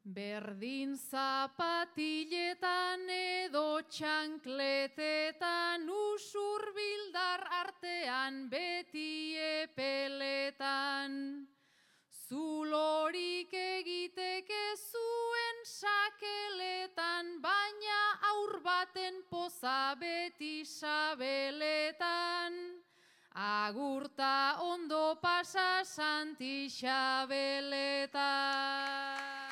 Berdin zapatiletan edo txankletetan, usurbildar artean beti epeletan. Zulorik egiteke zuen sakeletan, baina aur baten poza beti sabeletan. Agurta ondo pasa Santi Xabeletan.